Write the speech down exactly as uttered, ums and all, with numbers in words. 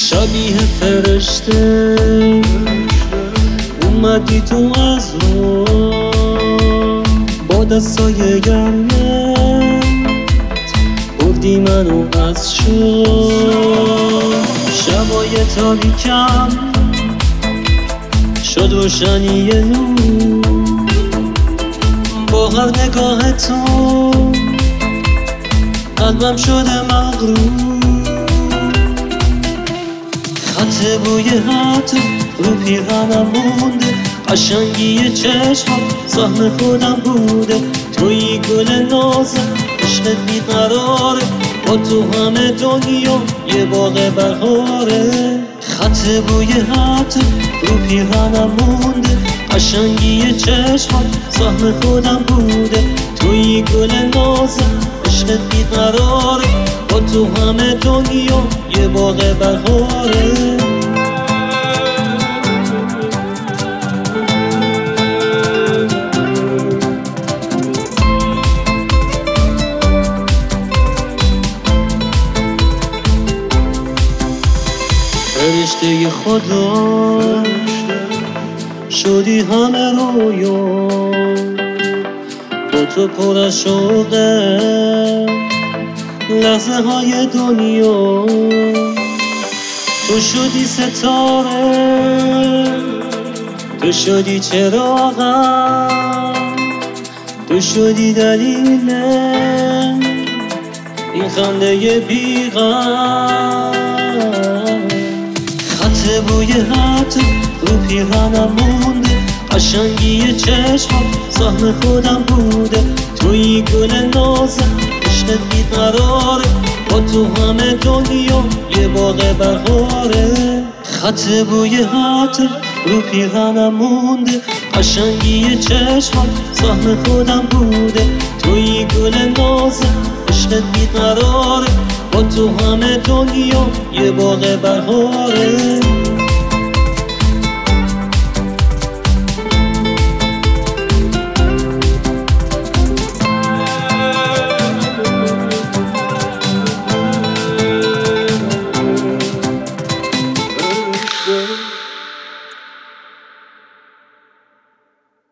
شبیه فرشته اومدی تو از رو با دستای گرمت بردی منو از شو شبای تاریکم شد روشنی نور با هر نگاه تو قلبم شده مغرور خط بوی حتی رو پیرهنم مونده قشنگی چشمم سهم خودم بوده توی گل نازم عشقت بیقراره با تو همه دنیا یه باغ بهاره خط بوی حتی رو پیرهنم مونده قشنگی چشمم سهم خودم بوده توی گل نازم عشقت بیقراره با تو همه دنیا یه باغ بهاره فرشته خدا شدی همه رویا با تو پر از شوقه لحظه های دنیا تو شدی ستاره تو شدی چراغم تو شدی دلیل این خنده بیغم خط بوی حتی رو پیرهنم مونده قشنگی چشمم سهم خودم بوده توی گل نازم عشقت بیقراره با تو همه دنیا یه باغ بهاره خط بوی حتی رو پیرهنم مونده قشنگی چشمم سهم خودم بوده توی گل نازم عشقت بیقراره با تو همه دنیا یه باغ بهاره